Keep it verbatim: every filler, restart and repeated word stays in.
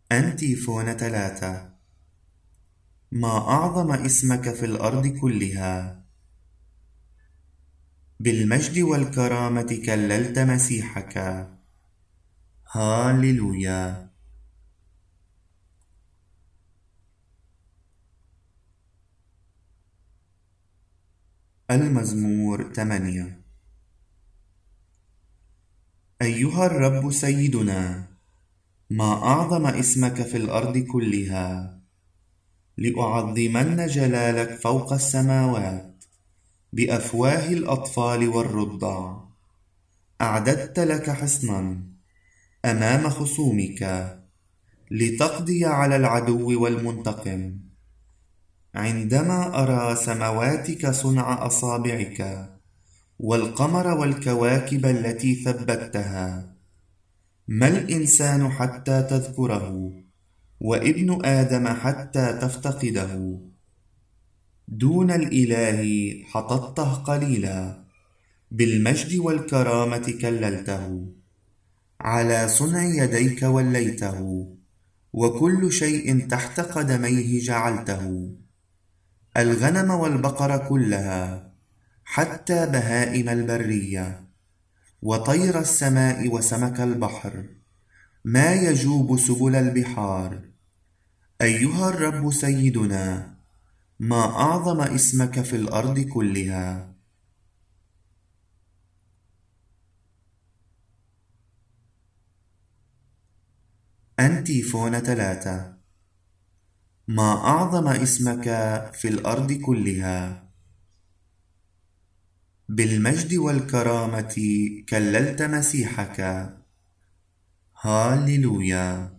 أنتيفون ثلاثة. ما أعظم اسمك في الأرض كلها. بالمجد والكرامة كللت مسيحك. هاليلويا. المزمور ثمانية. أيها الرب سيدنا، ما أعظم اسمك في الأرض كلها. لأعظمن جلالك فوق السماوات بأفواه الأطفال والرضع. أعددت لك حصنا أمام خصومك لتقضي على العدو والمنتقم. عندما أرى سمواتك صنع أصابعك والقمر والكواكب التي ثبتها. ما الإنسان حتى تذكره، وابن آدم حتى تفتقده. دون الإله حططته قليلا، بالمجد والكرامة كللته. على صنع يديك وليته، وكل شيء تحت قدميه جعلته. الغنم والبقر كلها، حتى بهائم البرية، وطير السماء وسمك البحر، ما يجوب سبل البحار. أيها الرب سيدنا، ما أعظم اسمك في الأرض كلها. أنتيفون ثلاثة. ما أعظم اسمك في الأرض كلها. بالمجد والكرامة كللت مسيحك. هاليلويا.